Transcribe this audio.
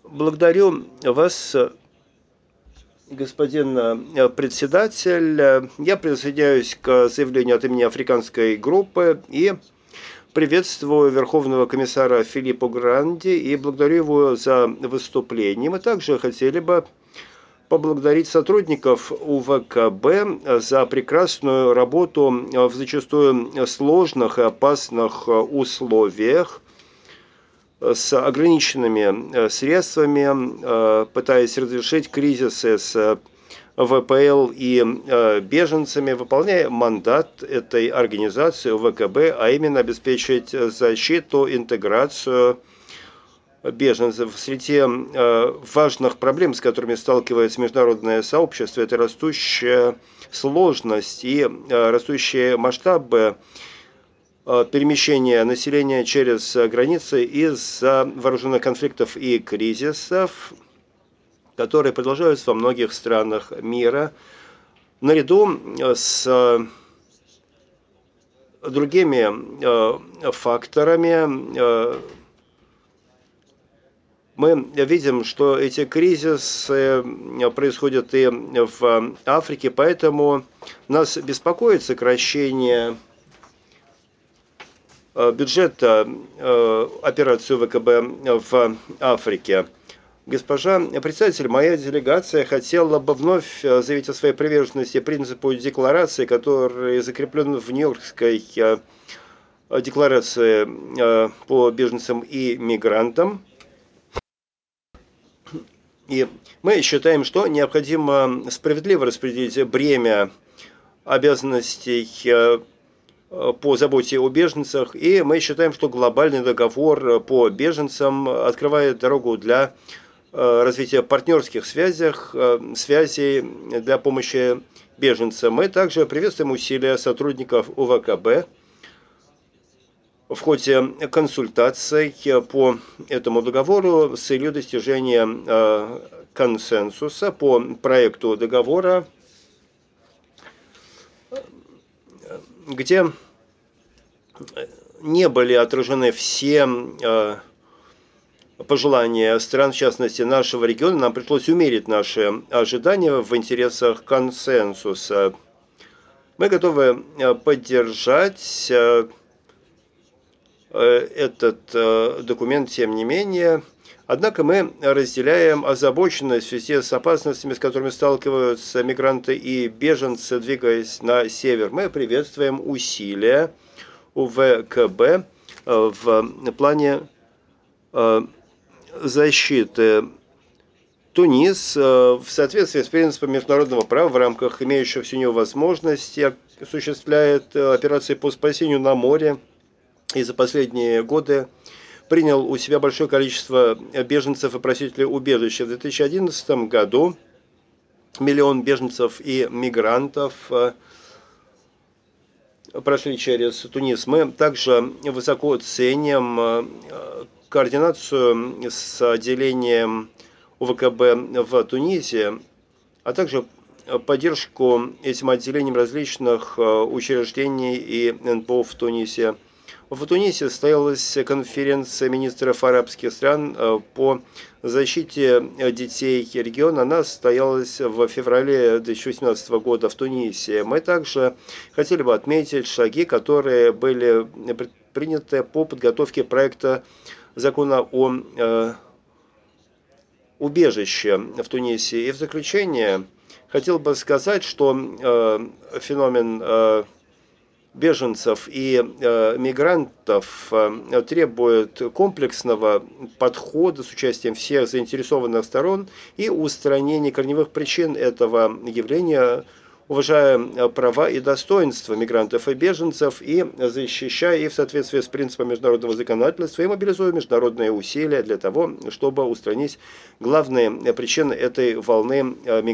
Благодарю вас, господин председатель. Я присоединяюсь к заявлению от имени Африканской группы и приветствую Верховного комиссара Филиппо Гранди и благодарю его за выступление. Мы также хотели бы поблагодарить сотрудников УВКБ за прекрасную работу в зачастую сложных и опасных условиях, с ограниченными средствами, пытаясь разрешить кризисы с ВПЛ и беженцами, выполняя мандат этой организации ВКБ, а именно обеспечить защиту, интеграцию беженцев. Среди важных проблем, с которыми сталкивается международное сообщество, это растущая сложность и растущие масштабы перемещения населения через границы из-за вооруженных конфликтов и кризисов, которые продолжаются во многих странах мира, наряду с другими факторами. Мы видим, что эти кризисы происходят и в Африке, поэтому нас беспокоит сокращение бюджета операции ВКБ в Африке. Госпожа председатель, моя делегация хотела бы вновь заявить о своей приверженности принципу декларации, который закреплен в Нью-Йоркской декларации по беженцам и мигрантам. И мы считаем, что необходимо справедливо распределить бремя обязанностей по заботе о беженцах, и мы считаем, что глобальный договор по беженцам открывает дорогу для развития партнерских связей для помощи беженцам. Мы также приветствуем усилия сотрудников УВКБ в ходе консультаций по этому договору с целью достижения консенсуса по проекту договора, где не были отражены все пожелания стран, в частности нашего региона. Нам пришлось умерить наши ожидания в интересах консенсуса. Мы готовы поддержать этот документ, тем не менее. Однако мы разделяем озабоченность в связи с опасностями, с которыми сталкиваются мигранты и беженцы, двигаясь на север. Мы приветствуем усилия УВКБ в плане защиты. Тунис в соответствии с принципами международного права в рамках имеющихся у него возможностей осуществляет операции по спасению на море и за последние годы принял у себя большое количество беженцев и просителей убежища. В 2011 году миллион беженцев и мигрантов прошли через Тунис. Мы также высоко ценим координацию с отделением УВКБ в Тунисе, а также поддержку этим отделением различных учреждений и НПО в Тунисе. В Тунисе состоялась конференция министров арабских стран по защите детей региона. Она состоялась в феврале 2018 года в Тунисе. Мы также хотели бы отметить шаги, которые были предприняты по подготовке проекта закона о убежище в Тунисе. И в заключение хотел бы сказать, что феномен беженцев и мигрантов требует комплексного подхода с участием всех заинтересованных сторон и устранения корневых причин этого явления, уважая права и достоинства мигрантов и беженцев и защищая их в соответствии с принципами международного законодательства и мобилизуя международные усилия для того, чтобы устранить главные причины этой волны миграции.